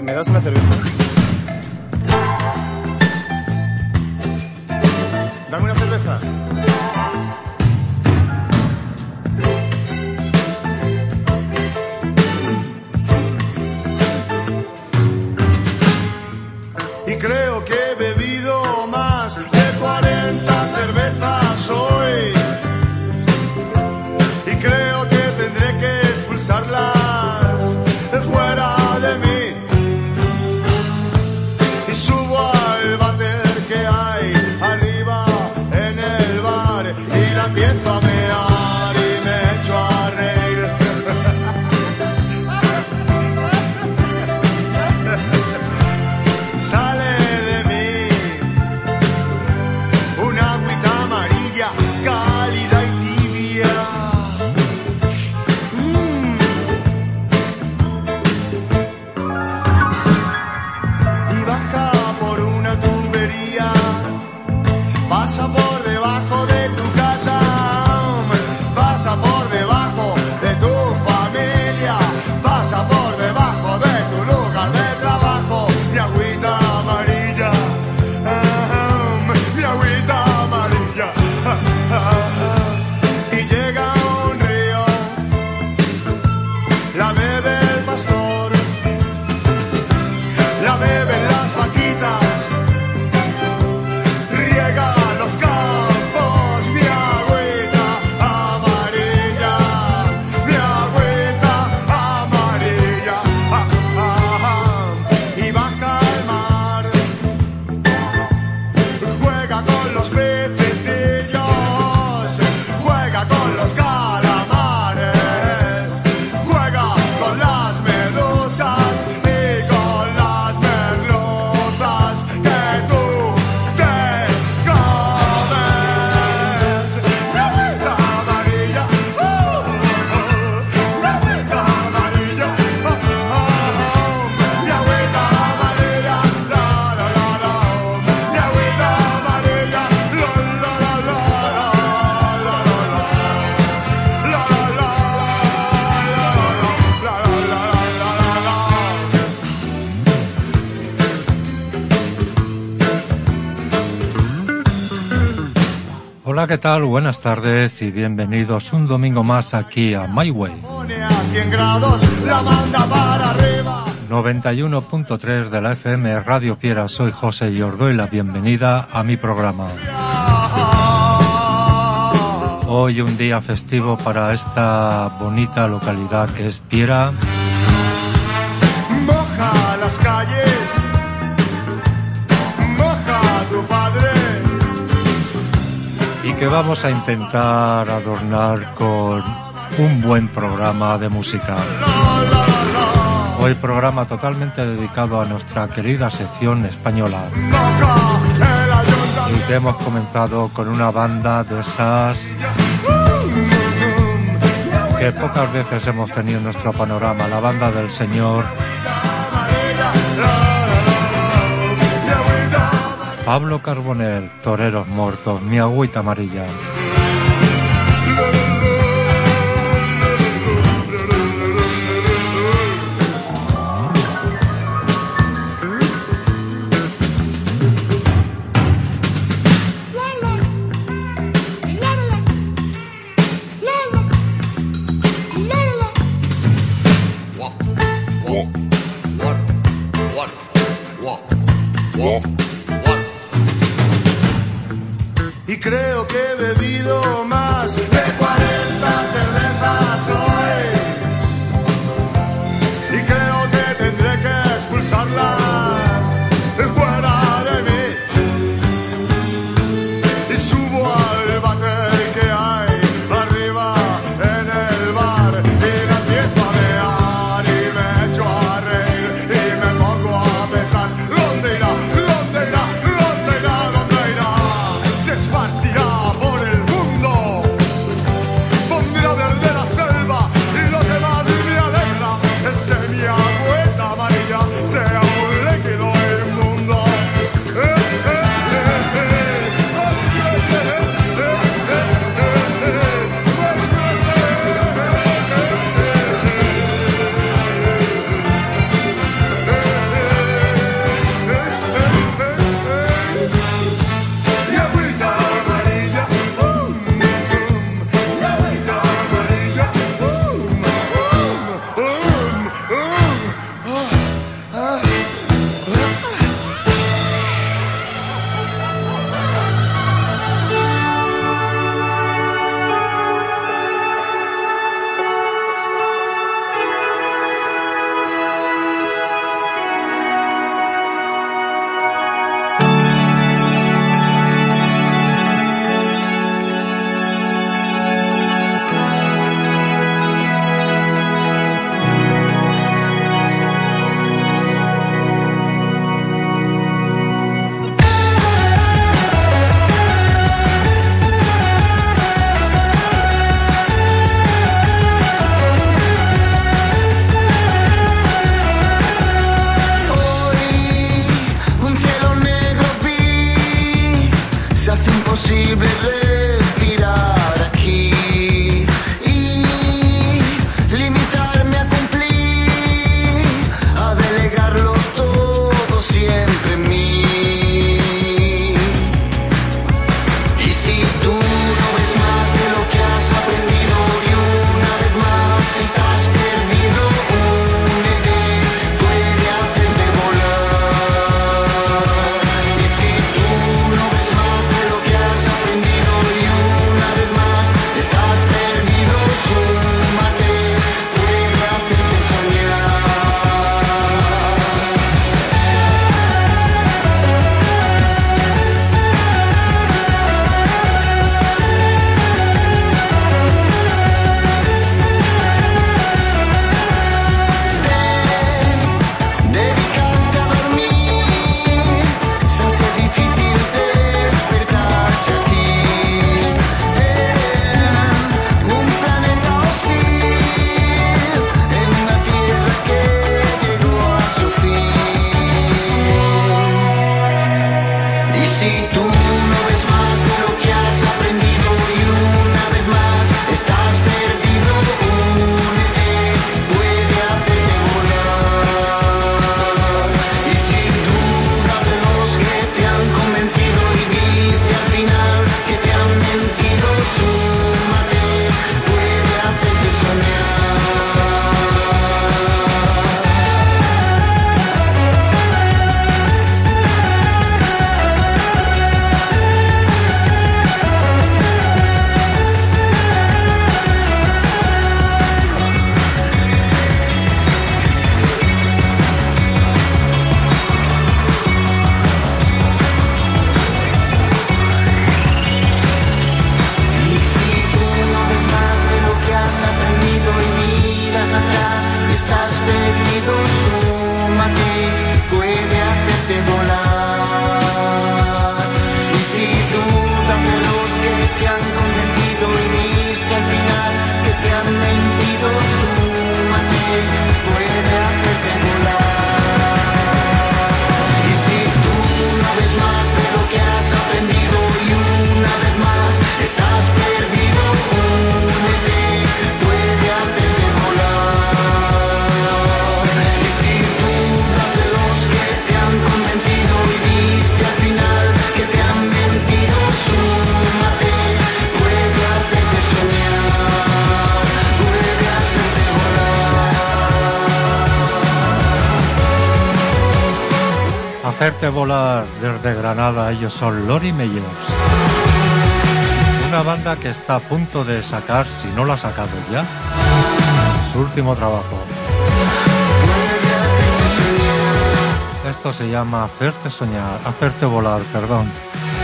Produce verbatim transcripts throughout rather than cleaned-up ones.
¿Me, me das una cerveza? Dame una cerveza. Y creo que he bebido más de cuarenta cervezas hoy. Y creo que tendré que expulsarlas fuera de mí. Y subo al váter que hay arriba en el bar y la empiezo a mear y me echo a reír. Sale de mí una agüita amarilla cálida y tibia. Mm. Y baja por una tubería, pasa por debajo de tu casa, pasa por debajo de tu familia, pasa por debajo de tu lugar de trabajo. Mi agüita amarilla, ah, mi agüita amarilla, ah, ah, ah. Y llega a un río, la bebe el pastor, la beben las vaquitas, riega los campos. Mi agüita amarilla, mi agüita amarilla, ah, ah, ah. Y baja al mar, juega con los pececillos, juega con los calamares, juega con las medusas y con las merluzas que tú te comes. Mi agüita amarilla, uh, mi agüita amarilla, uh, uh, mi agüita amarilla, la la la la, mi agüita amarilla, la la la la, la la la la, la la la, la la la la. Hola, ¿qué tal? Buenas tardes y bienvenidos un domingo más aquí a My Way. Pone a cien grados, la manda para arriba. noventa y uno punto tres de la F M Radio Piera. Soy José y os doy la bienvenida a mi programa. Hoy un día festivo para esta bonita localidad que es Piera. Moja las calles, moja a tu padre. Y que vamos a intentar adornar con un buen programa de música. Hoy programa totalmente dedicado a nuestra querida sección española. Y que hemos comenzado con una banda de esas que pocas veces hemos tenido en nuestro panorama, la banda del señor Pablo Carbonell, Toreros Muertos, mi agüita amarilla. Y creo que he bebido más de cuarenta cervezas hoy. Y creo que tendré que expulsarlas fuera de mí. Y subo al váter que hay arriba en el bar y me empiezo a mear y me echo a reír y me pongo a pensar ¿dónde irá? ¿Dónde irá? ¿Dónde irá? ¿Dónde irá? Se esparcirá por el mundo, pondré a hablar de la selva y lo que más me alegra es que mi agüita amarilla sea un puede hacerte volar. Y si dudas de los que te han convencido y viste al final que te han mentido, súmate, puede hacerte volar. Y si tú no ves más de lo que has aprendido y una vez más estás perdido, únete, puede hacerte volar. Y si dudas de los que te han convencido y viste al final que te han mentido, súmate, puede hacerte soñar, puede hacerte volar. Hacerte volar desde Granada, ellos son Lori Meyers. Una banda que está a punto de sacar, si no lo ha sacado ya, su último trabajo. Esto se llama Hacerte soñar, hacerte volar, perdón.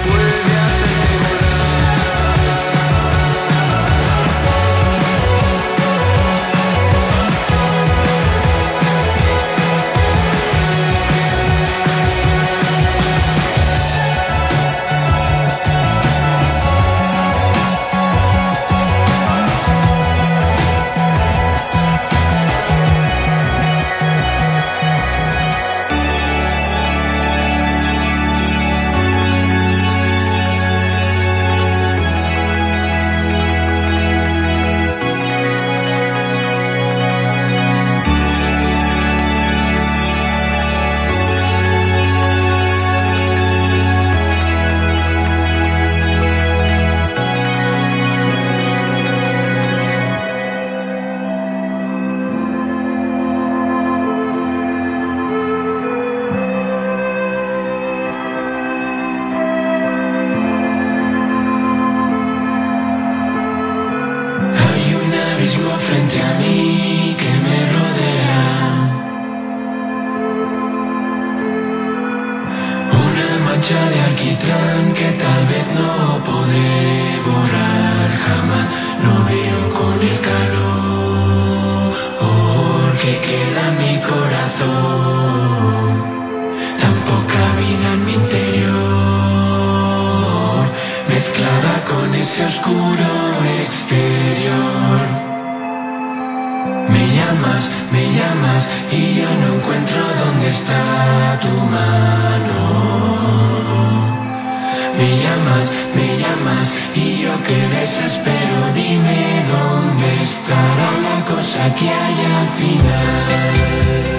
Frente a mí que me rodea, una mancha de alquitrán que tal vez no podré borrar jamás. No veo con el calor que queda en mi corazón, tan poca vida en mi interior, mezclada con ese oscuro exterior. Me llamas, me llamas y yo no encuentro dónde está tu mano. Me llamas, me llamas y yo que desespero, dime dónde estará la cosa que hay al final.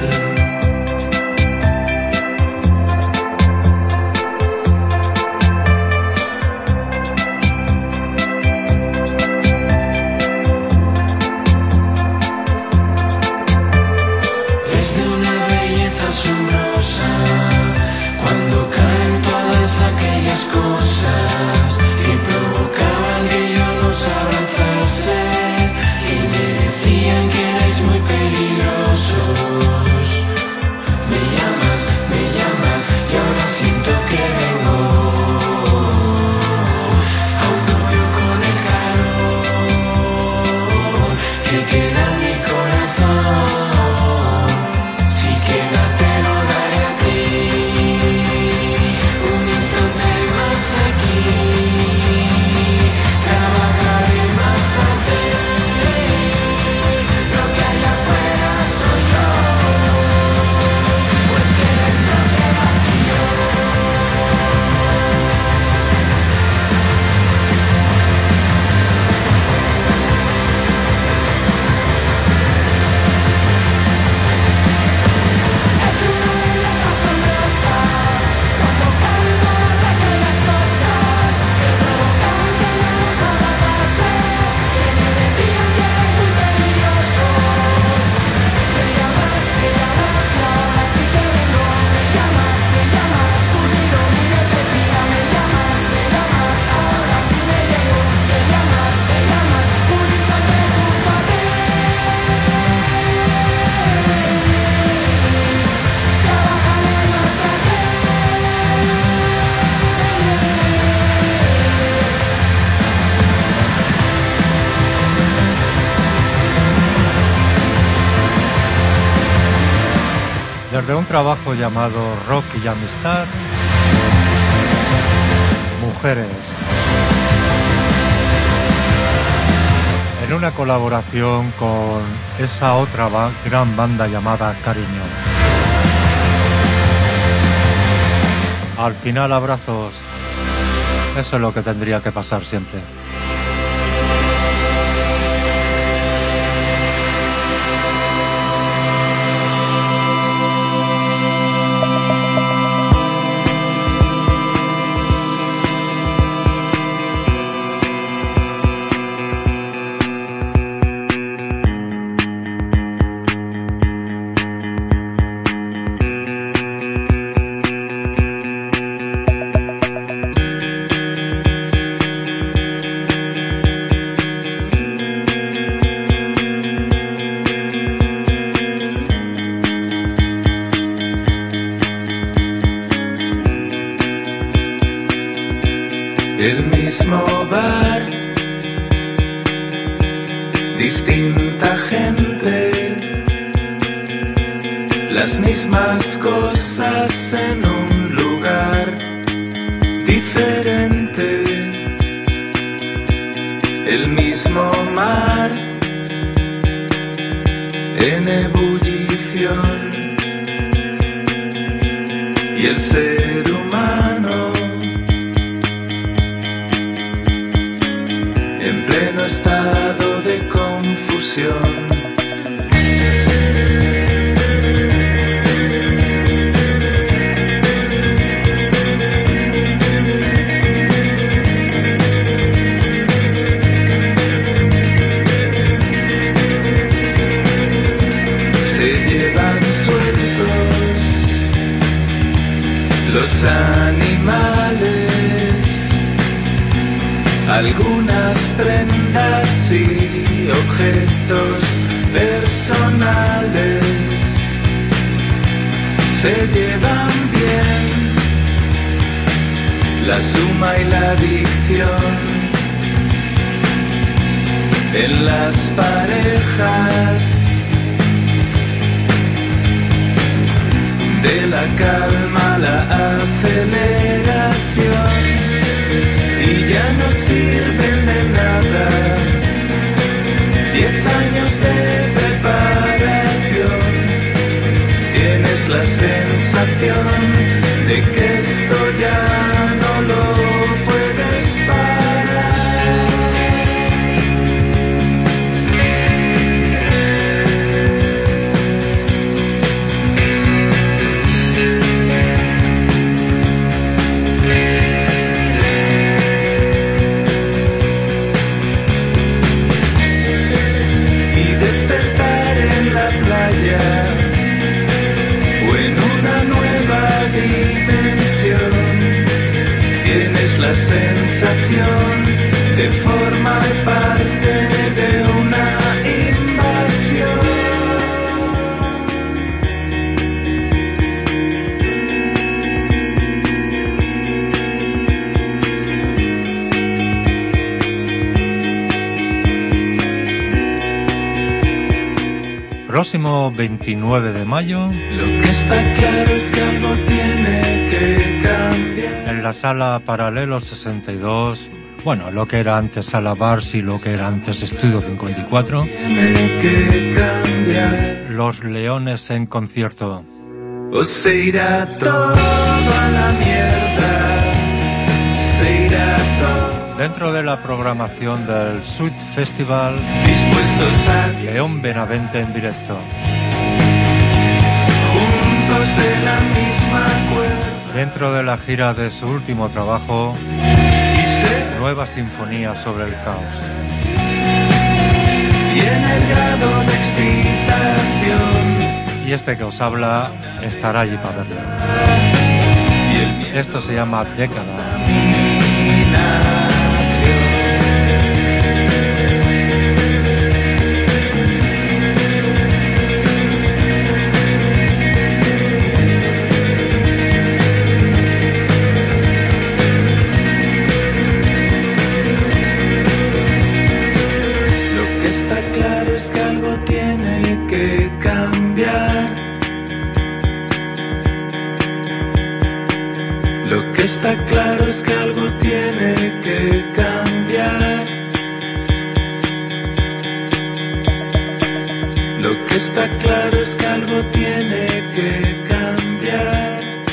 Muy peligrosos. Desde un trabajo llamado Rock y Amistad, Mujeres, en una colaboración con esa otra ba- gran banda llamada Cariño. Al final, abrazos. Eso es lo que tendría que pasar siempre. El mismo bar, distinta gente, las mismas cosas en un lugar diferente. El mismo mar en ebullición y el ser humano en pleno estado de confusión. Se llevan sueltos los animales, algunas prendas y objetos personales. Se llevan bien la suma y la adicción en las parejas. De la calma a la aceleración, y ya no sirven de nada diez años de preparación. Tienes la sensación de que esto ya no lo puedes parar. O en una nueva dimensión, tienes la sensación de formar parte de una invasión. Próximo veintinueve de mayo, Lo que está claro es que algo tiene que cambiar. en la sala Paralelo sesenta y dos, bueno, lo que era antes Sala Bars y lo que era antes Estudio cincuenta y cuatro, Tiene que cambiar. Los Leones en concierto. O se irá todo a la mierda. Se irá todo. Dentro de la programación del Sud Festival, Dispuestos a León Benavente en directo. juntos de la misma cuerda. Dentro de la gira de su último trabajo, Y se Nueva Sinfonía sobre el Caos. y en el grado de excitación. Y este que os habla estará allí para verlo. Y el miedo Esto se llama Década. camina. que está claro es que algo tiene que cambiar. Lo que está claro es que algo tiene que cambiar.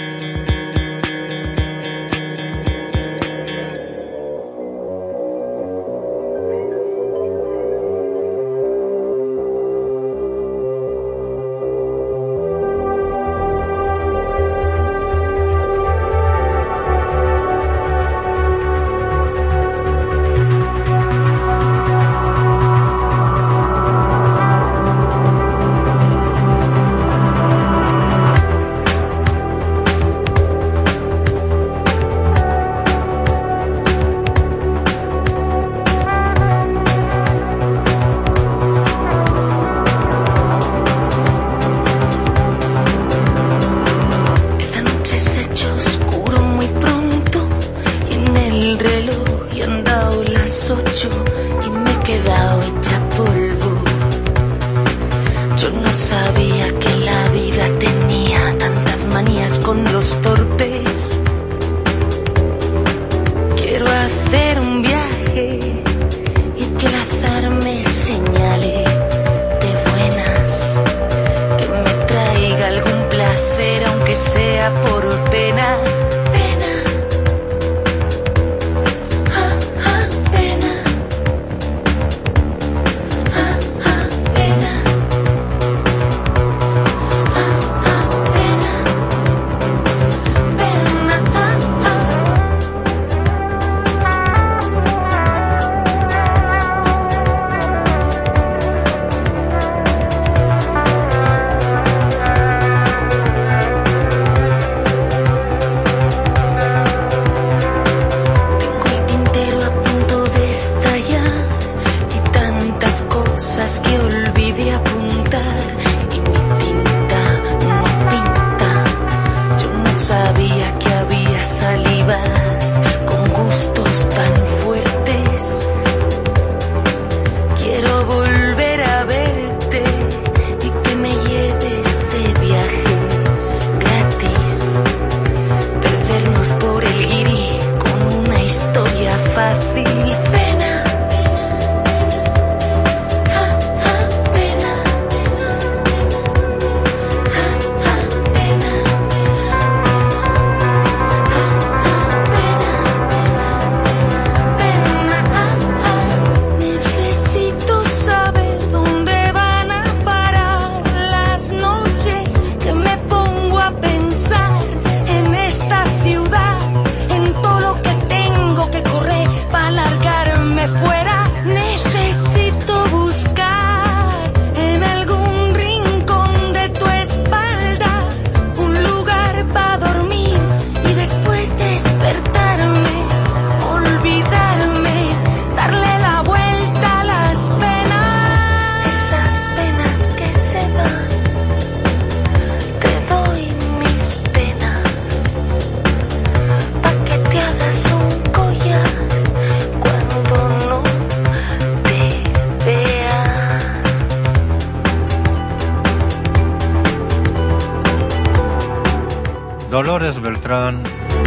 Dolores Beltrán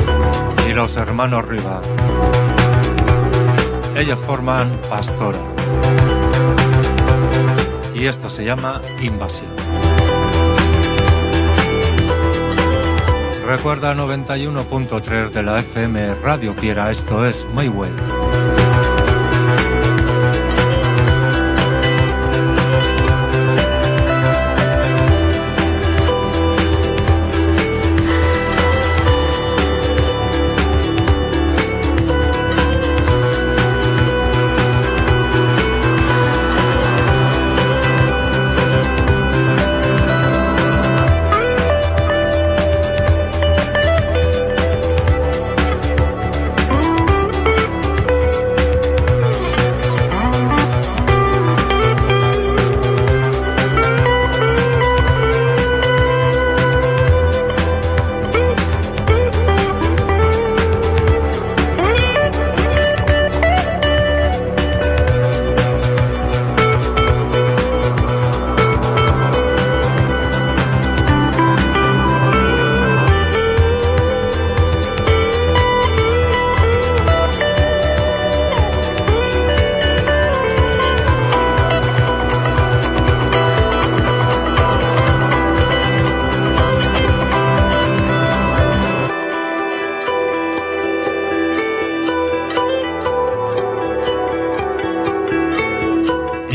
y los hermanos Riva. Ellos forman Pastora. Y esto se llama Invasión. Recuerda noventa y uno punto tres de la F M Radio Piera, esto es My Way.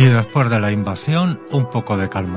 Y después de la invasión, un poco de calma.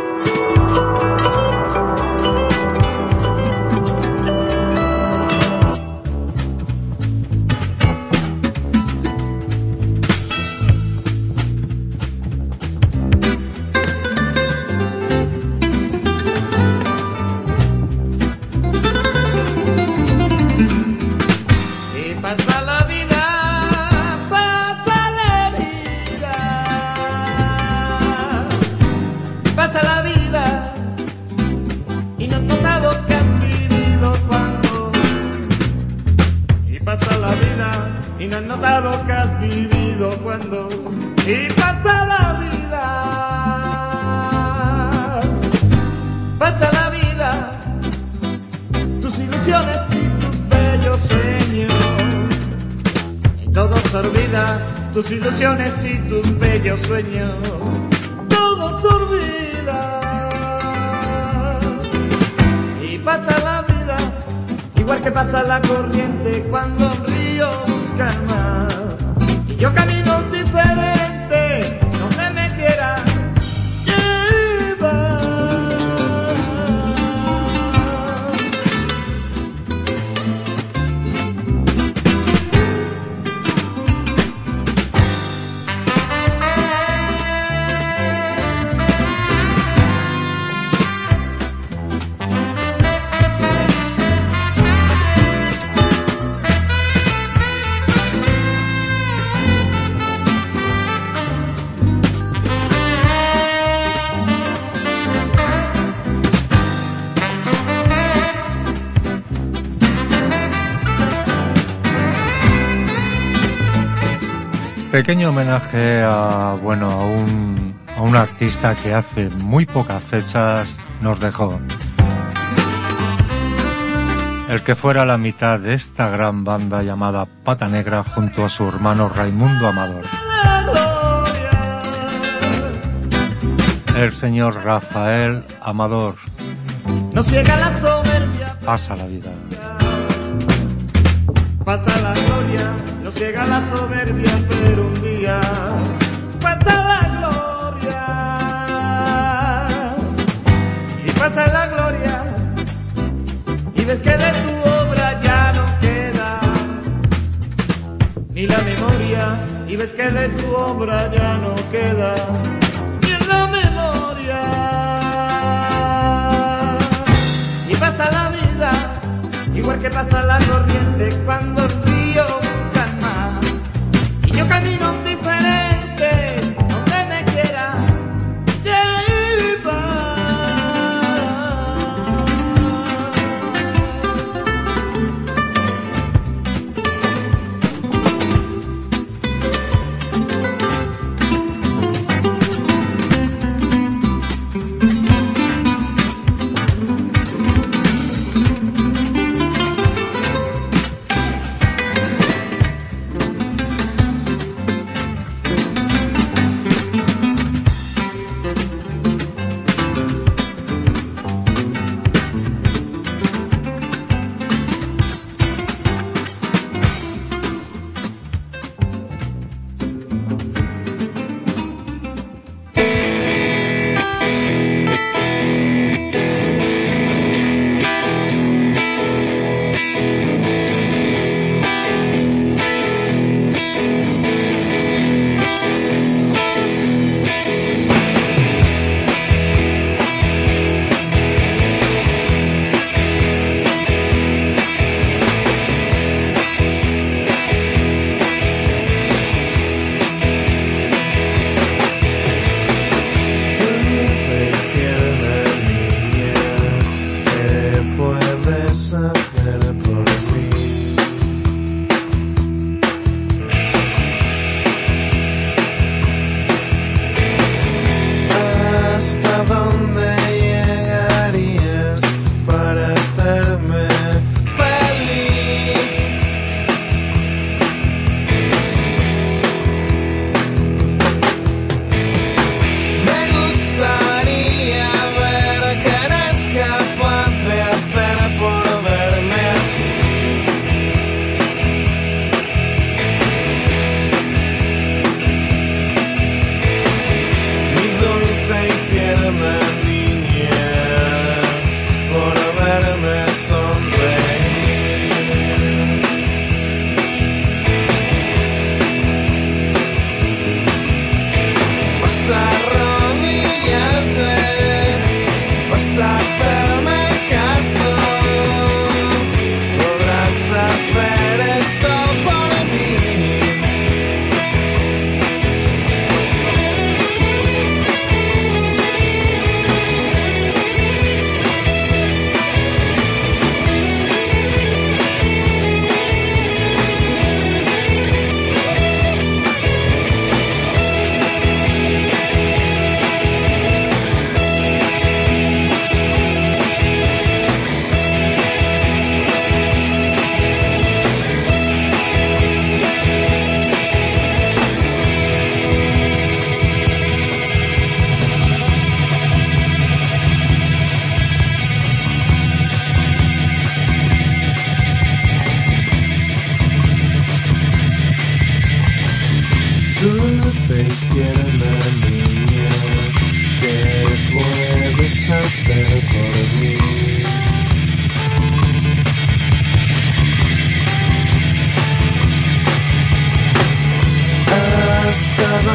Tus ilusiones y tus bellos sueños, todo se olvida. Y pasa la vida, igual que pasa la corriente cuando el río calma. Y yo camino diferente, donde me quiera llevar. Pequeño homenaje a, bueno, a un, a un artista que hace muy pocas fechas nos dejó. El que fuera la mitad de esta gran banda llamada Pata Negra junto a su hermano Raimundo Amador. El señor Rafael Amador. No ciega la soberbia. Pasa la vida. Pasa la gloria, no ciega la soberbia, pero un día pasa la gloria. Y pasa la gloria, y ves que de tu obra ya no queda ni la memoria, y ves que de tu obra ya no queda ni en la memoria. Y pasa la vida, igual que pasa la corriente cuando el río calma. Y yo camino diferente, donde me quiera llevar.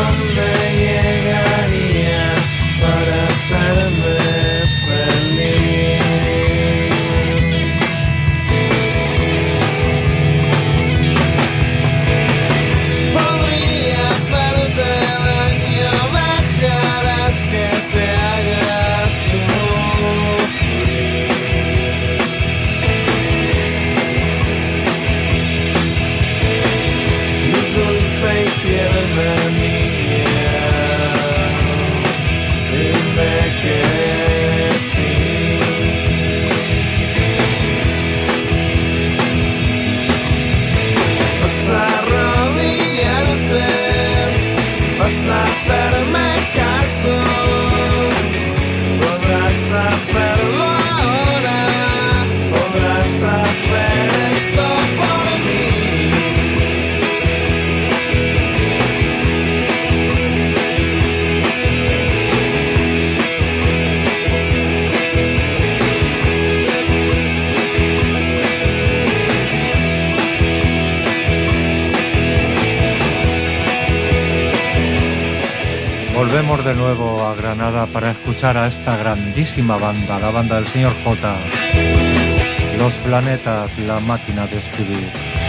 dónde llegarías para hacerme feliz. Podría hacerte daño, dejarás que te hagas sufrir. Dulce y tierna niña, dime que sí. Vas a arrodillarte, vas a hacerme caso, podrás hacerlo ahora, podrás hacer esto por mí. Volvemos de nuevo a Granada para escuchar a esta grandísima banda, la banda del señor J. Los Planetas, la máquina de escribir.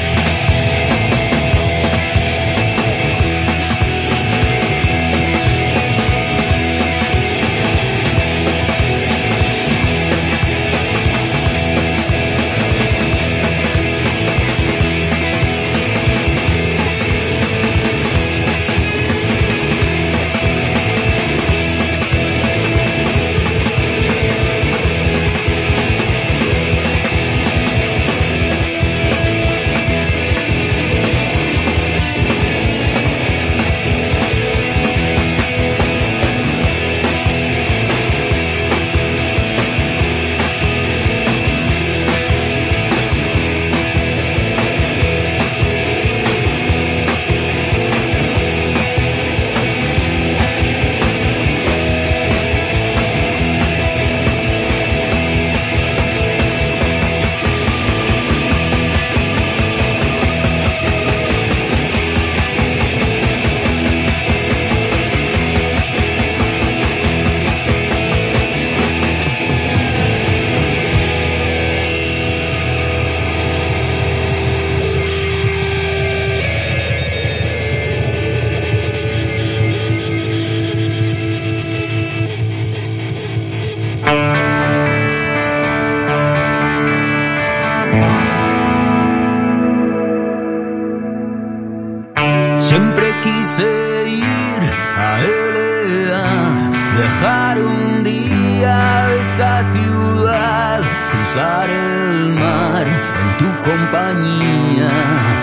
Siempre quise ir a L A, dejar un día esta ciudad, cruzar el mar en tu compañía.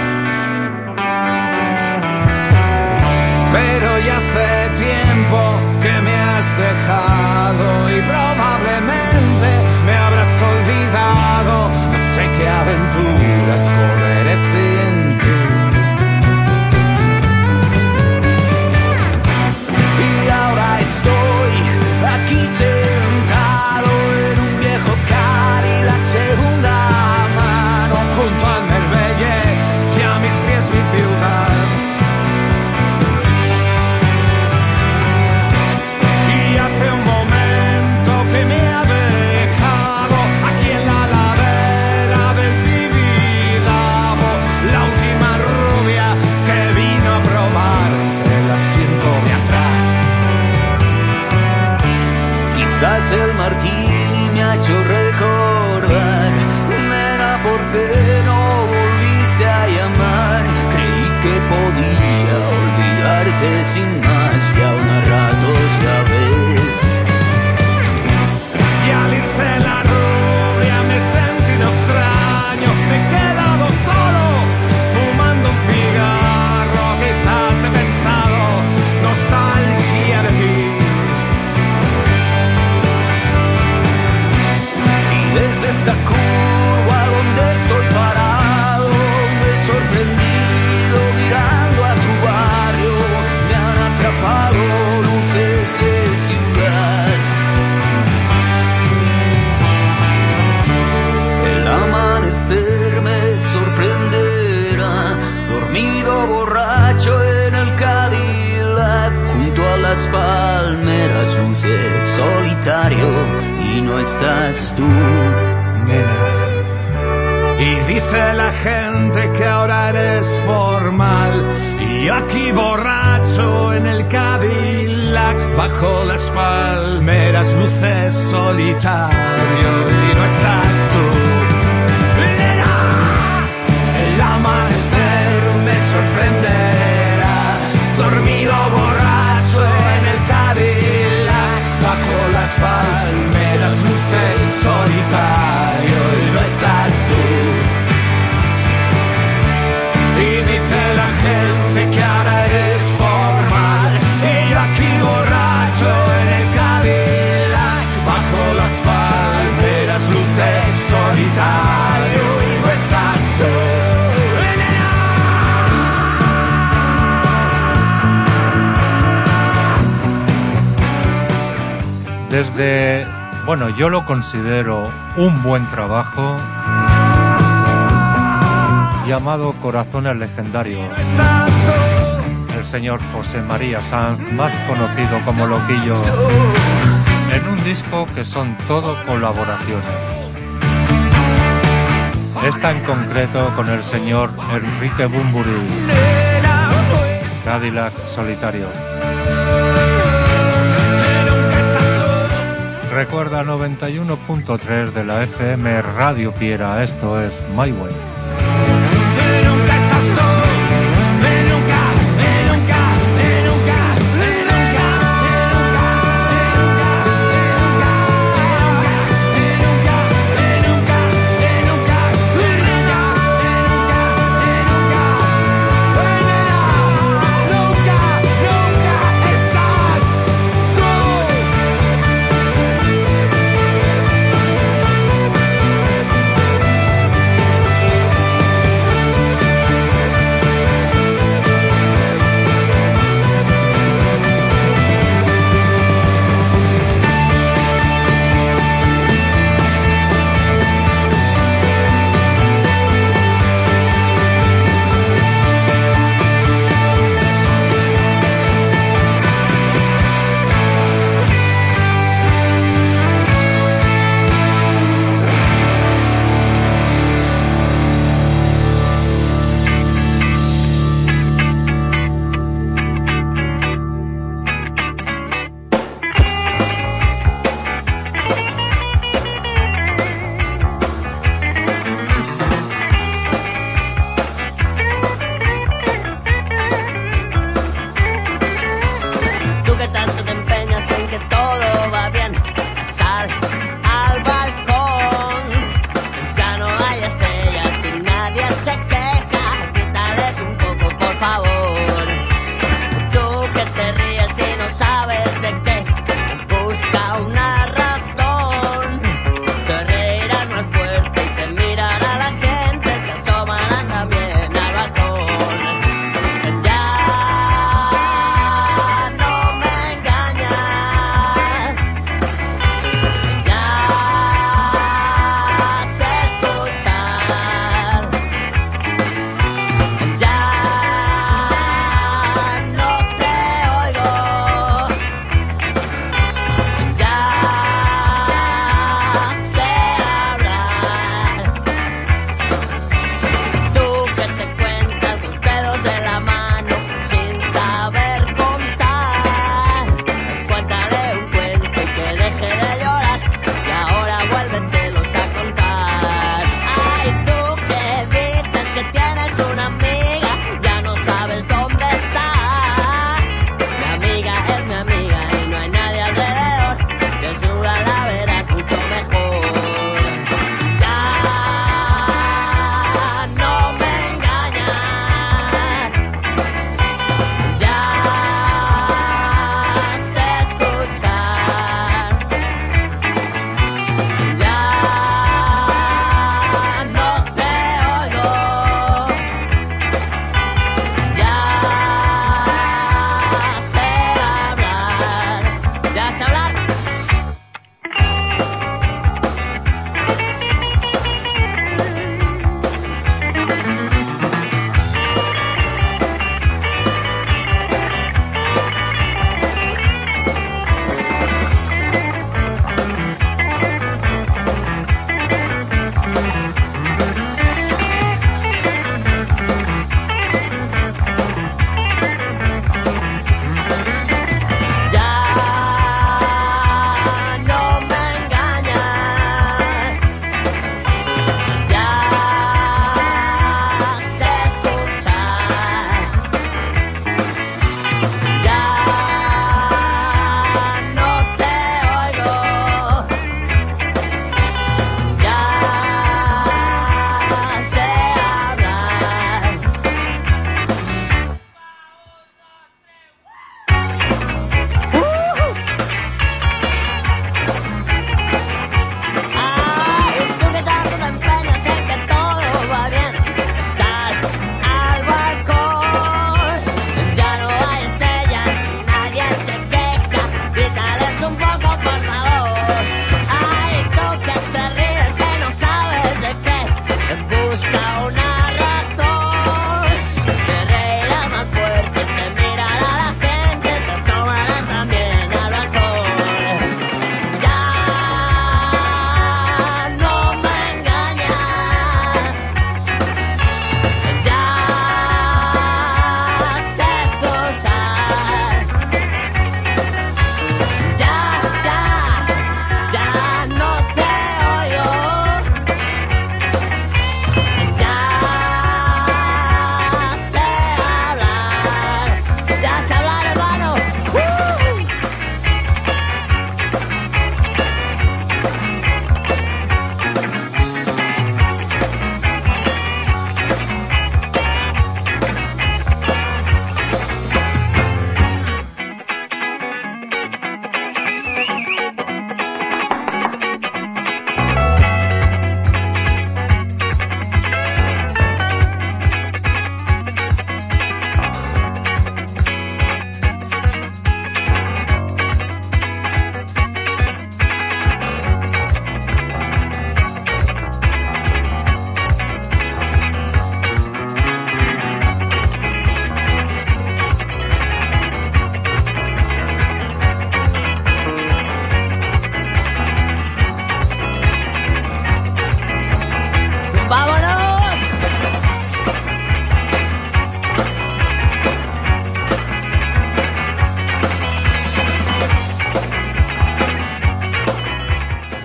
Pero ya hace tiempo que me has dejado y probablemente me habrás olvidado. No sé qué aventuras correré sin ti. Estoy aquí sentado en un viejo Cadillac segunda mano, junto al Marbella y a mis pies mi ciudad. Y hace un momento que me ha dejado aquí en la ladera del Tibidabo, la última rubia que vino a probar el asiento de atrás. Quizás el martini me ha hecho recordar, nena, ¿por qué no volviste a llamar? Creí que podía olvidarte sin más, y aún a ratos la ves. Y al irse la rubia me he sentido extraño, me he quedado solo, fumando un cigarro. Quizás he pensado nostalgia de ti. Desde esta curva donde estoy parado, me he sorprendido mirando a tu barrio, me han atrapado las palmeras luces solitario y no estás tú, nena. Y dice la gente que ahora eres formal y yo aquí borracho en el Cadillac bajo las palmeras luces solitario y no estás tú. El amanecer me sorprenderá dormido borracho en el Cadillac bajo las palmeras luces solitario y no estás tú. Y dice la gente que ahora eres formal y yo aquí borracho en el Cadillac bajo las palmeras luces solitario y no estás tú. Desde, bueno, yo lo considero un buen trabajo llamado Corazones Legendarios. El señor José María Sanz, más conocido como Loquillo, en un disco que son todo colaboraciones. Esta en concreto con el señor Enrique Bunbury, Cadillac Solitario. Recuerda noventa y uno punto tres de la F M Radio Piera, esto es My Way. Nunca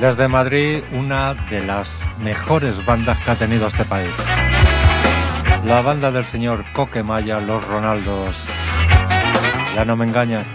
Desde Madrid, una de las mejores bandas que ha tenido este país. La banda del señor Coquemaya, Los Ronaldos. Ya no me engañas.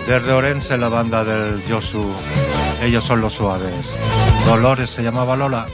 Desde Orense, la banda del Josu, ellos son los Suaves. Dolores se llamaba Lola.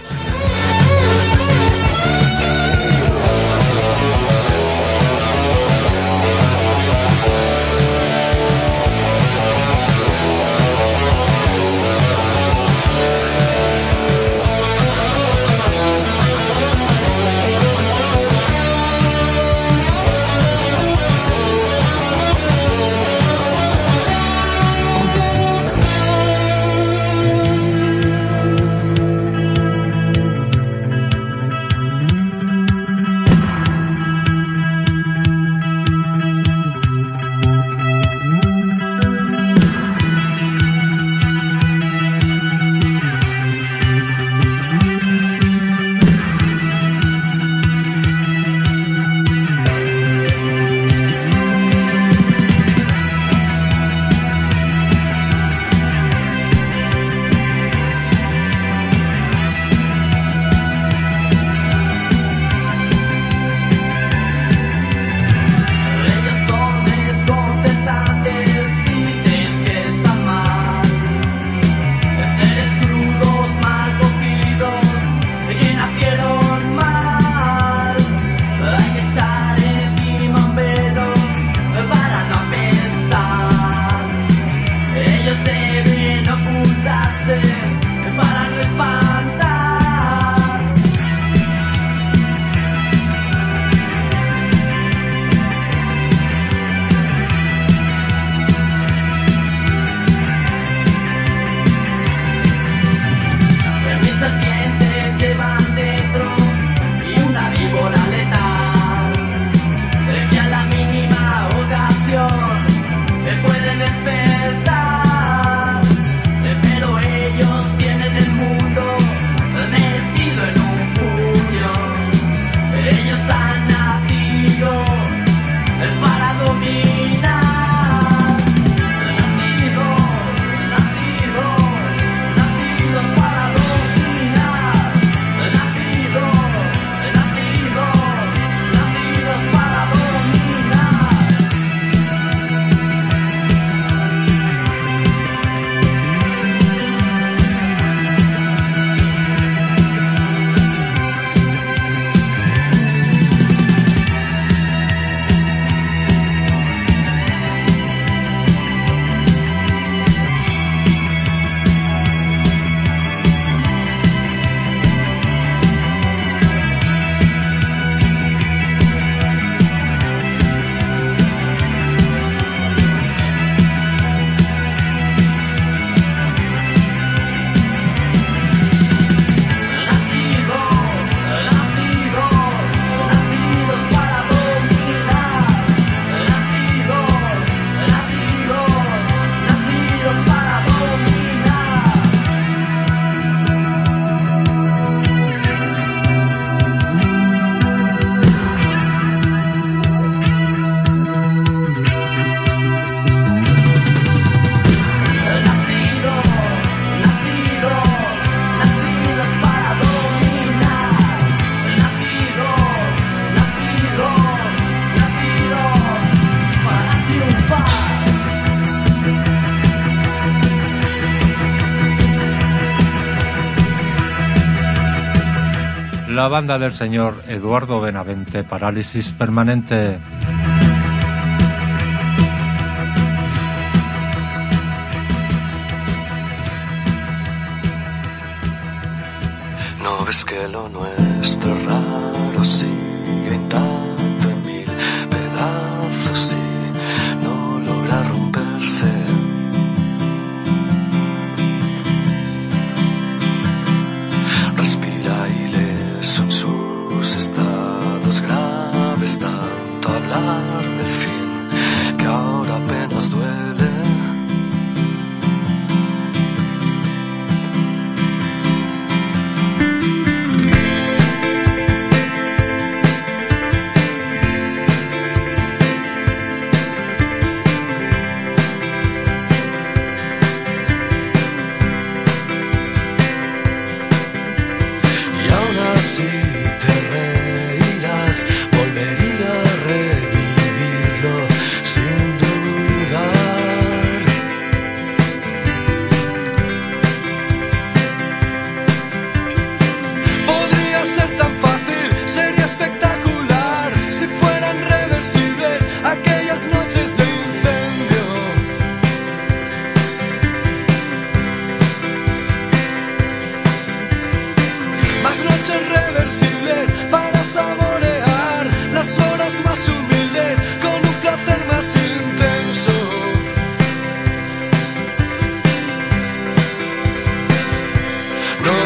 La banda del señor Eduardo Benavente, Parálisis Permanente. No ves que lo nuestro raro sigue intacto en mil pedazos y no logra romperse. Respira ileso en sus estados graves, tanto hablar del fin que ahora apenas duele.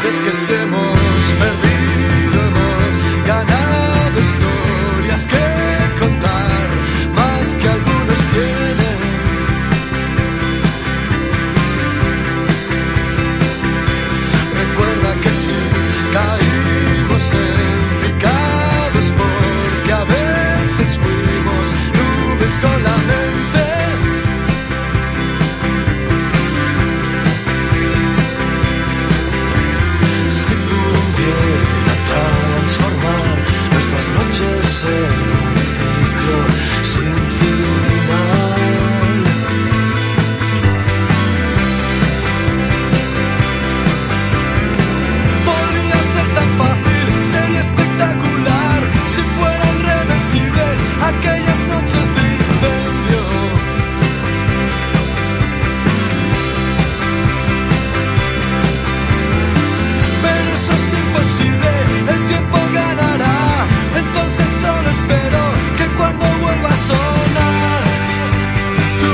ves que se hemos perdido, hemos ganado historias que contar, más que algunos tienen. Recuerda que si caímos en picado es porque a veces fuimos nubes con la mente. Si pudiera transformar nuestras noches en un ciclo sin final, podría ser tan fácil, sería espectacular si fueran reversibles aquellas noches de incendio. Pero eso es imposible, el tiempo ganará. Entonces solo espero que cuando vuelva a sonar tú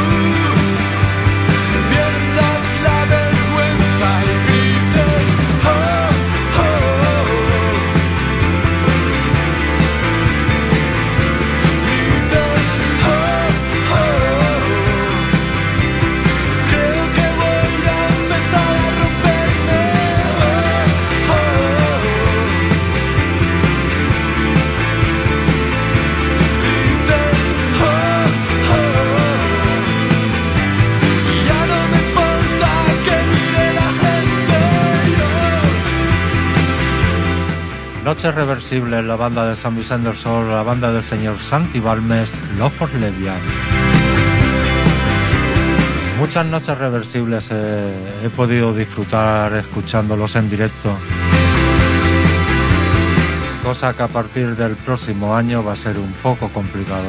pierdas la vergüenza y grites oh, oh, oh. Grites oh, oh, oh. Creo que voy a empezar a romperme oh, oh, oh. Grites oh, oh, oh. Y ya no me importa que mire la gente yo. Noches reversibles, la banda de San Vicente del Sol, la banda del señor Santi Balmes, Love for Lesbian. Muchas noches reversibles eh, he podido disfrutar escuchándolos en directo, cosa que a partir del próximo año va a ser un poco complicado.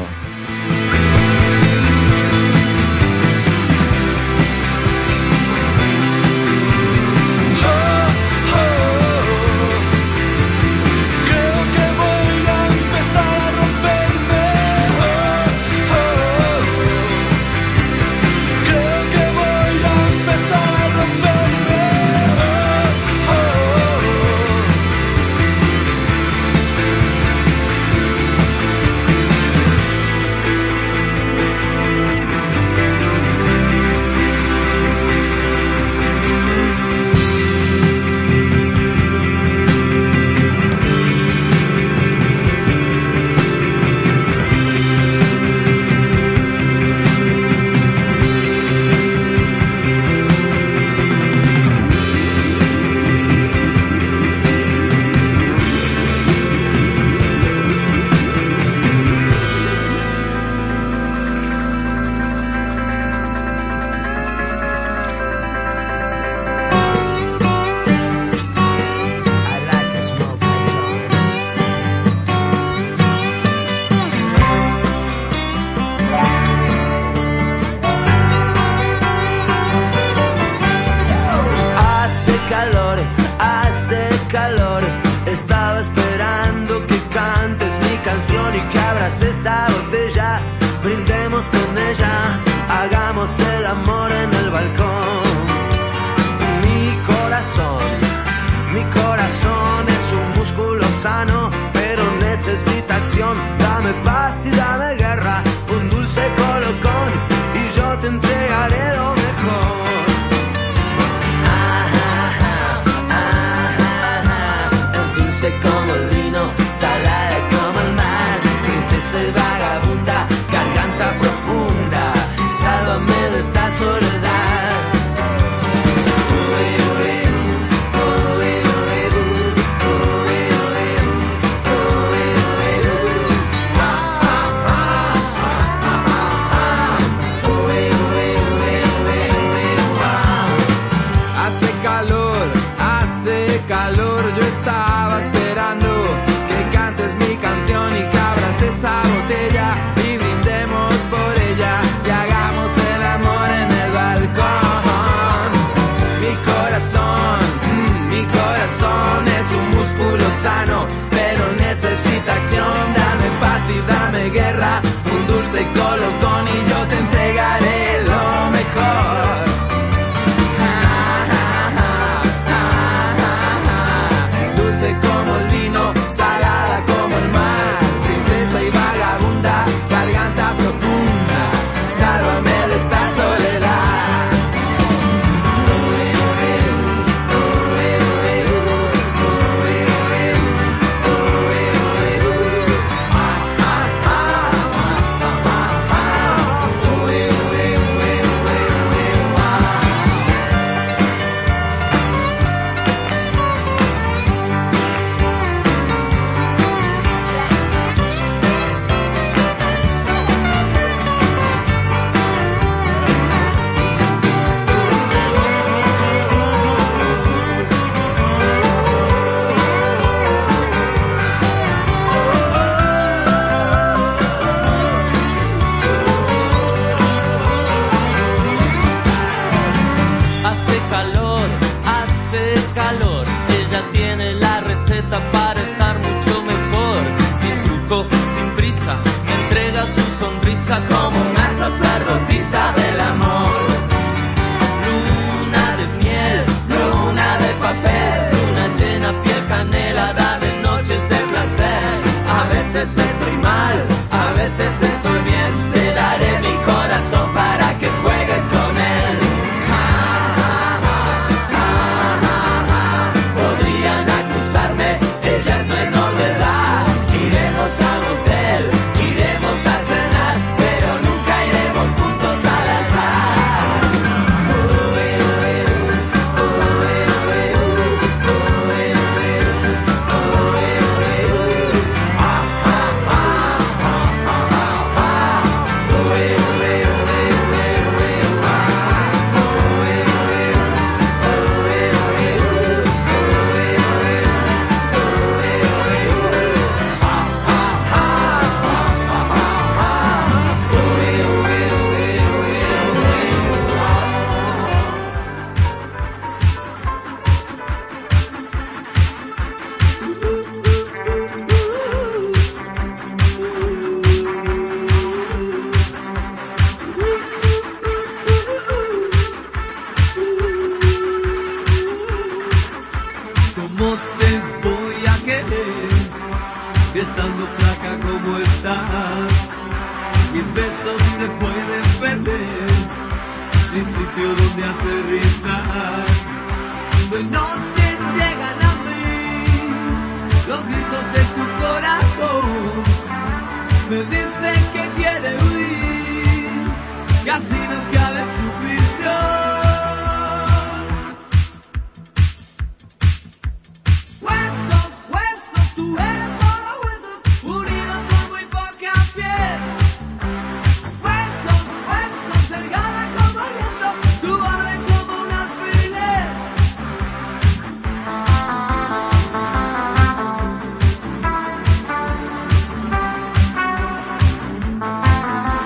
Creo que voy a empezar a romperme oh, oh, oh. Creo que voy a empezar a romperme oh, oh, oh. Hace calor, hace calor. Estaba esperando que cantes mi canción y que abras esa botella. Brindemos con ella, hagamos el amor en el balcón. Mi corazón, mi corazón es un músculo sano, pero necesita acción. Dame paz y dame guerra, un dulce colocón y yo te entregaré lo mejor. Dulce como el vino, salada como el mar, princesa y vagabunda, garganta profunda, sálvame de esta soledad. Hace calor, hace calor, yo estaba esperando que cantes mi canción y que abras esa botella y brindemos por ella y hagamos el amor en el balcón. Mi corazón, mm, mi corazón es un músculo sano, pero necesita acción. Dame paz y dame guerra, un dulce colocón y yo te entregaré lo mejor. Ah, ah, ah, ah, ah, ah. calor, hace calor. Ella tiene la receta para estar mucho mejor. Sin truco, sin prisa, me entrega su sonrisa como una sacerdotisa del amor. Luna de miel, luna de papel, luna llena, piel canelada de noches de placer. A veces estoy mal, a veces estoy bien. Te daré mi corazón para que juegues con él. Podrían acusarme, ella es menor de edad. Iremos a un hotel, iremos a cenar, pero nunca iremos juntos al altar. ¿Cómo te voy a querer? Estando flaca como estás, mis besos se pueden perder sin sitio donde aterrizar. De noche llegan a mí los gritos de tu corazón, me dicen que quiere huir, que así no cabe su prisión. Thank you.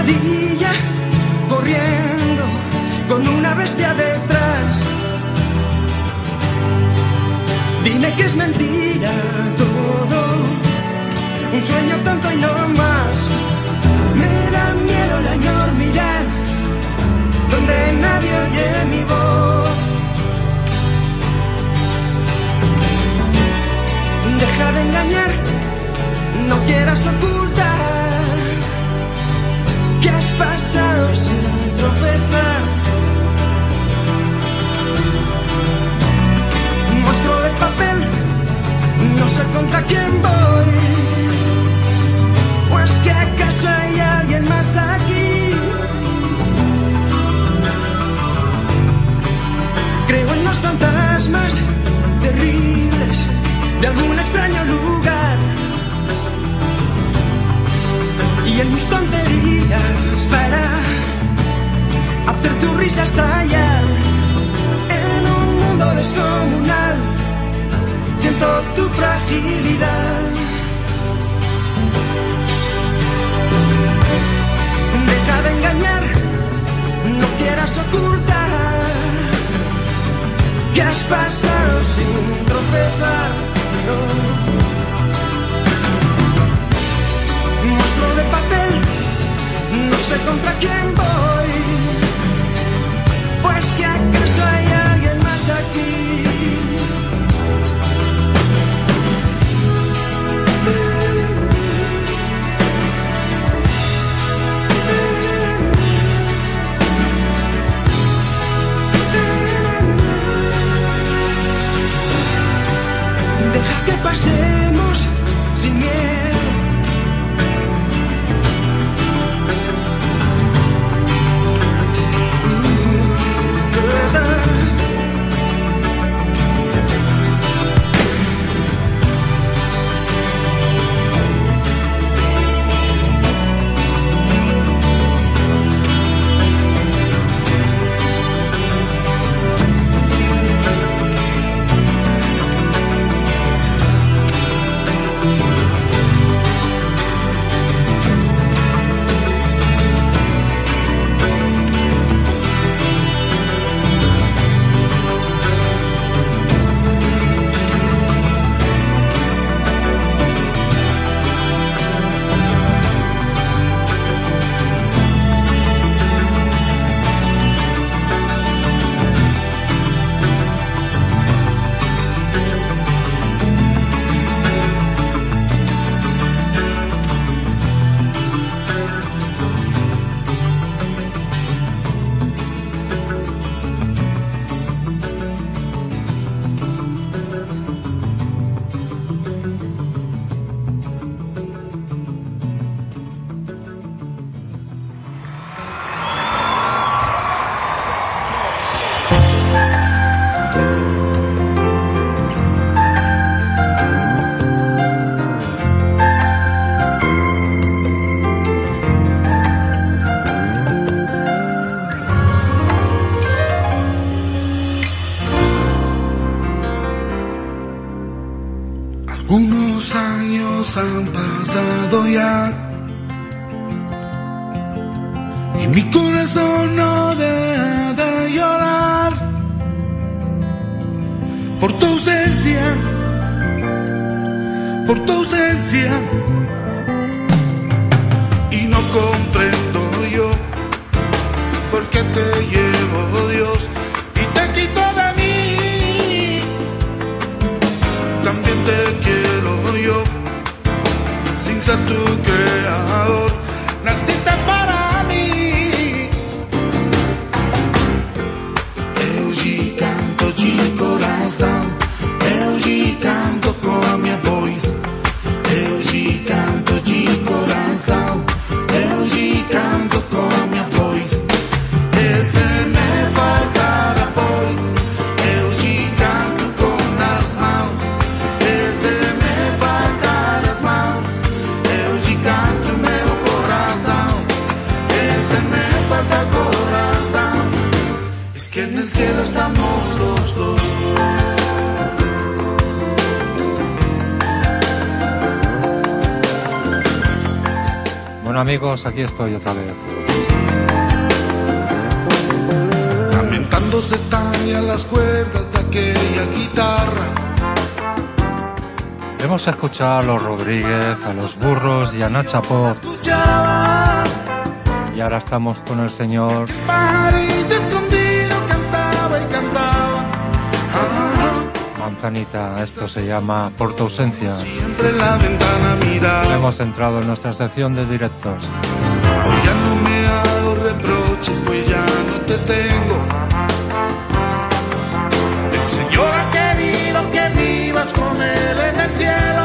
pesadilla, corriendo con una bestia detrás. Dime que es mentira todo, un sueño tonto y no más. Me da miedo la enormidad, donde nadie oye mi voz. Deja de engañar, no quieras ocultar que has pasado sin tropezar. Monstruo de papel, no sé contra quién voy. ¿O es que acaso hay alguien más aquí? Creo en los fantasmas terribles de algún extraño lugar, y en mis tonterías para hacer tu risa estallar. En un mundo descomunal siento tu fragilidad. Deja de engañar, no quieras ocultar que has pasado sin tropezar. No. Monstruo de papel, no sé contra quién voy. Pues que acaso hay alguien más aquí. Deja que pasemos sin miedo. Unos años han pasado ya y mi corazón no deja de llorar por tu ausencia, por tu ausencia, y no comprendo yo por qué te llevo Dios y te quito de mí. También te quiero yo, sin ser tu creador, naciste para mí. Eu te canto de coração, eu te canto com a minha voz. Eu te canto de coração, eu te canto com a minha voz. Esse me faltará pois, eu te canto com as mãos. Esse me faltará as mãos, eu te canto meu coração. Esse me falta coração, es que en el cielo estamos los dos. Bueno amigos, aquí estoy otra vez. cantando se estallan las cuerdas de aquella guitarra. Hemos escuchado a los Rodríguez, a los Burros y a Nacha Pop. Y ahora estamos con el señor Pajarito escondido cantaba y cantaba. Manzanita. Esto se llama Por tu ausencia. Siempre en la ventana miraba. Hemos entrado en nuestra sección de directos. Hoy ya no me hago reproche, pues ya no te tengo. El Señor ha querido que vivas con Él en el cielo.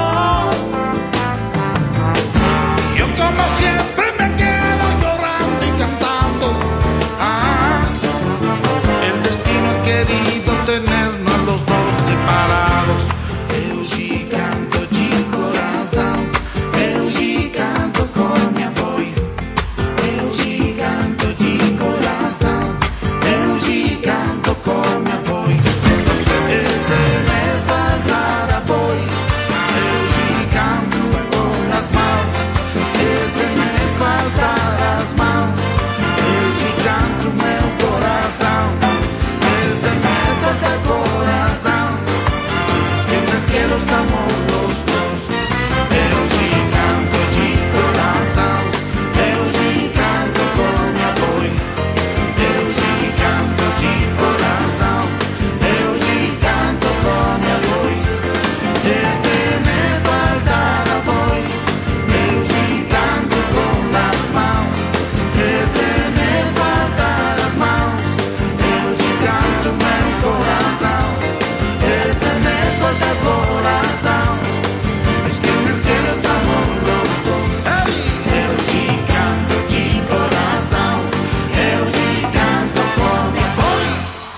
Y yo como siempre me quedo llorando y cantando. Ah, el destino ha querido tenernos a los dos separados. Eu te canto de coração, eu te canto com minha voz. Eu te canto de coração, eu te canto com minha voz. Esse me faltará pois, eu te canto com as mãos. Esse me faltará as mãos, eu te canto meu coração. Esse me falta coração, es que en el cielo estamos los dos. Eu te canto de coração, eu te canto com minha voz. Eu te canto de coração, eu te canto com minha voz. Esse me faltará voz, eu te canto com as mãos. Esse me faltará as mãos, eu te canto meu coração. Esse me falta coração, es que en el cielo estamos los dos. Eu te canto de coração, eu te canto com minha voz.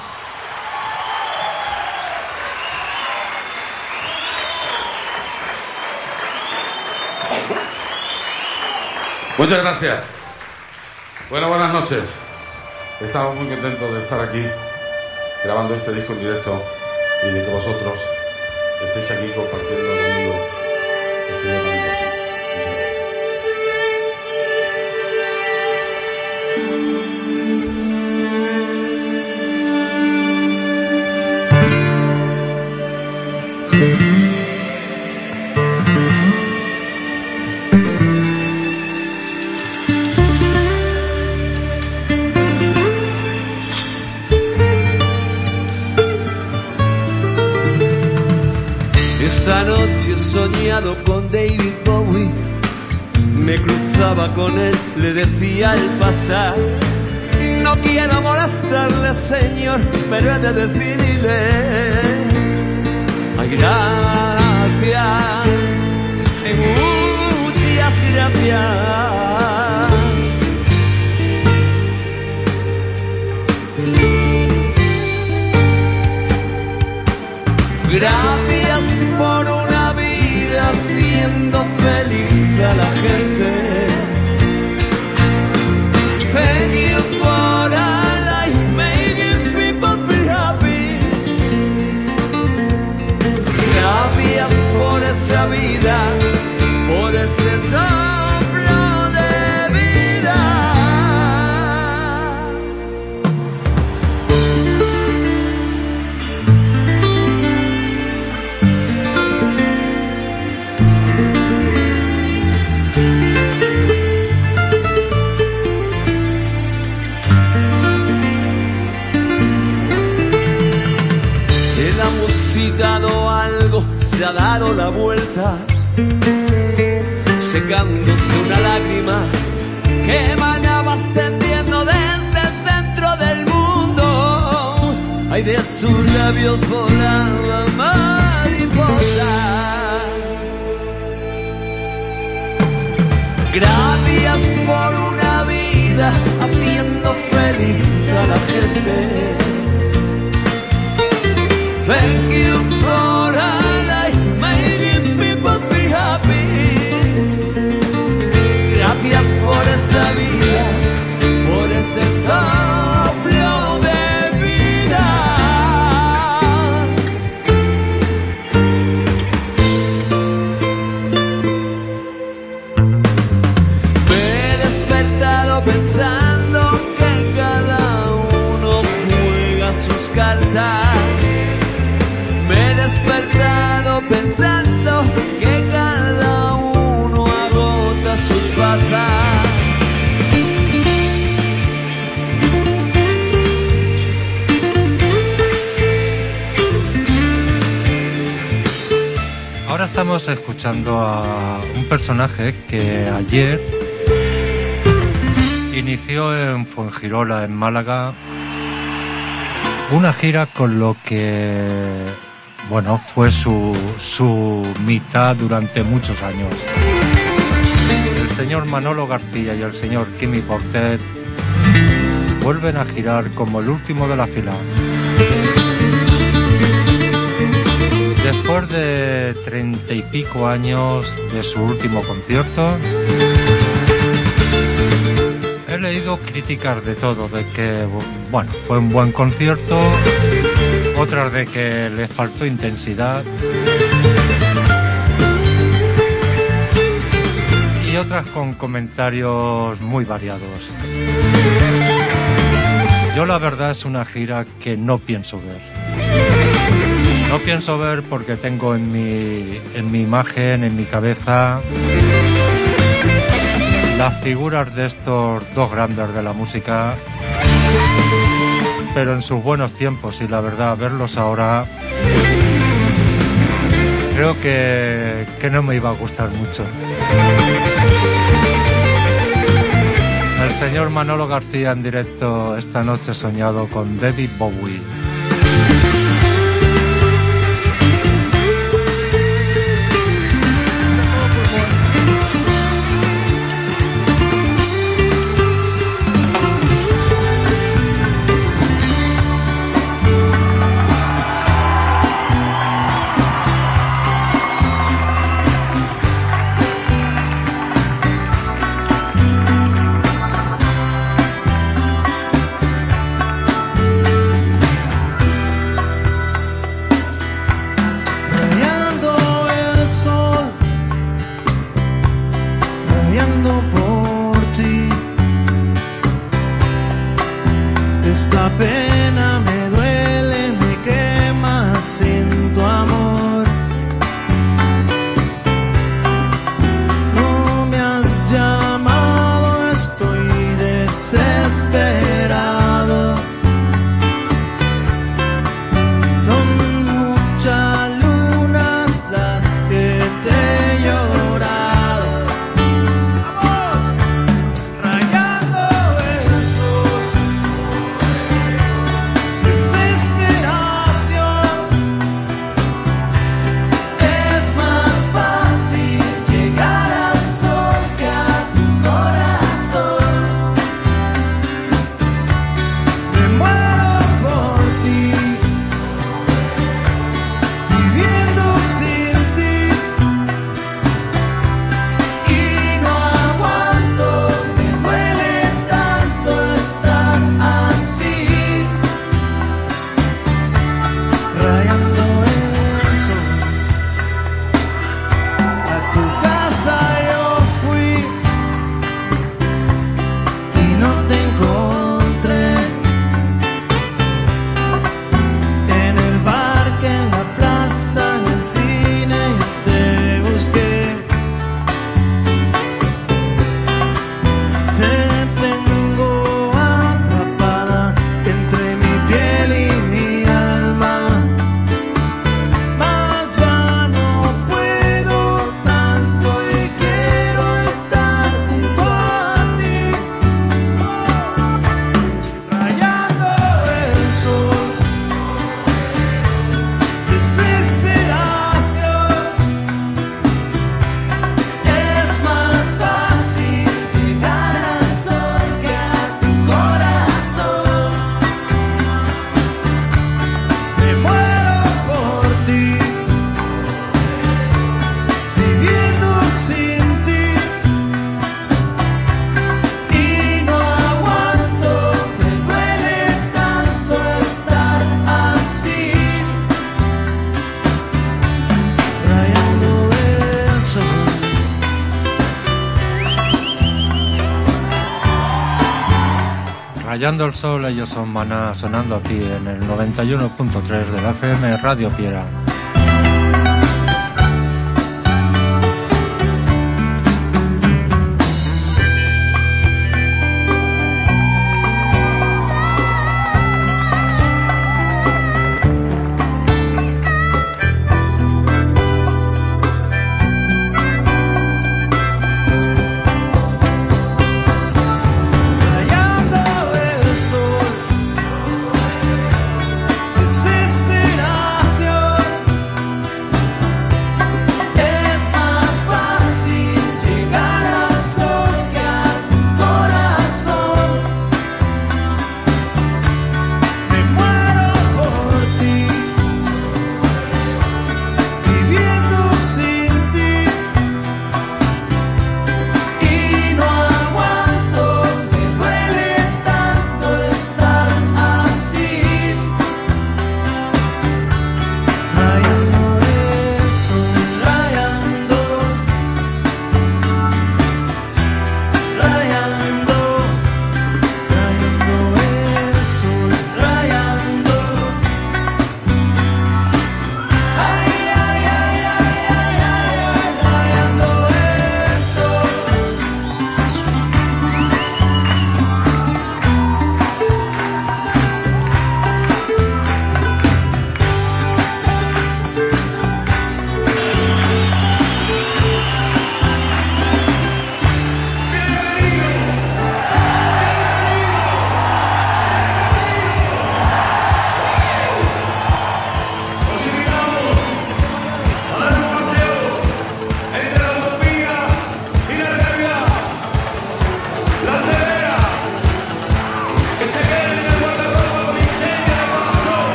Muchas gracias. Bueno, buenas noches. Estamos muy contentos de estar aquí grabando este disco en directo y de que vosotros estéis aquí compartiendo conmigo este día tan importante. Muchas gracias. Esta noche he soñado con David Bowie. Me cruzaba con él, le decía al pasar: no quiero molestarle, señor, pero he de decirle: ay, gracias, muchas gracias. Gracias por una vida haciendo feliz a la gente. Thank you for a life making people feel happy. Gracias por esa vida, por ese soplo de vida. Dado algo, se ha dado la vuelta, secándose una lágrima que emanaba ascendiendo desde el centro del mundo. Ay, de sus labios volaban mariposas. Gracias por una vida haciendo feliz a la gente. Thank you for a life making people feel happy. Gracias por esa vida, por ese soplo de vida. Me he despertado pensando que cada uno juega Ahora estamos escuchando a un personaje que ayer inició en Fuengirola, en Málaga, una gira con lo que, bueno, fue su, su mitad durante muchos años. El señor Manolo García y el señor Quimi Portet vuelven a girar como el último de la fila. Después de treinta y pico años de su último concierto, he leído críticas de todo, de que, bueno, fue un buen concierto, otras de que le faltó intensidad y otras con comentarios muy variados. Yo la verdad es una gira que no pienso ver. No pienso ver porque tengo en mi, en mi imagen, en mi cabeza, las figuras de estos dos grandes de la música, pero en sus buenos tiempos, y la verdad, verlos ahora, creo que, que no me iba a gustar mucho. El señor Manolo García en directo esta noche soñado con David Bowie. Rayando el sol, ellos son Maná, sonando aquí en el noventa y uno punto tres de la F M Radio Piera.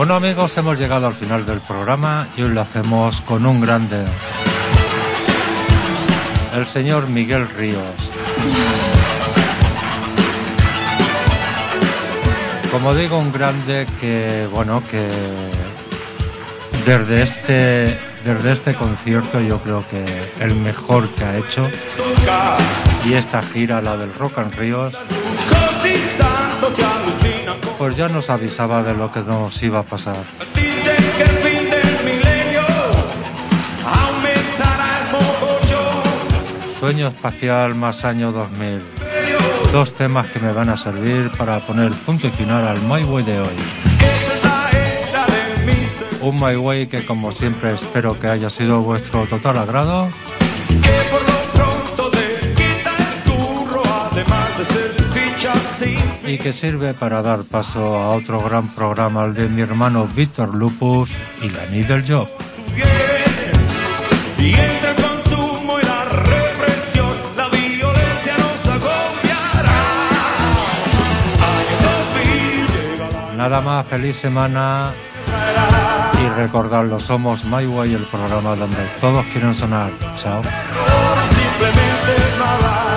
Bueno amigos, hemos llegado al final del programa y hoy lo hacemos con un grande, el señor Miguel Ríos. Como digo, un grande que, bueno, que desde este, desde este concierto yo creo que el mejor que ha hecho, y esta gira, la del Rock and Ríos, pues ya nos avisaba de lo que nos iba a pasar. Sueño espacial más año dos mil. Dos temas que me van a servir para poner punto y final al My Way de hoy. Un My Way que, como siempre, espero que haya sido vuestro total agrado. Y que sirve para dar paso a otro gran programa, el de mi hermano Víctor Lupus y la Needle Job. Y entre el consumo y la represión, la violencia nos agobiará. Nada más, feliz semana. Y recordadlo, somos My Way, el programa donde todos quieren sonar. Chao. Simplemente nada.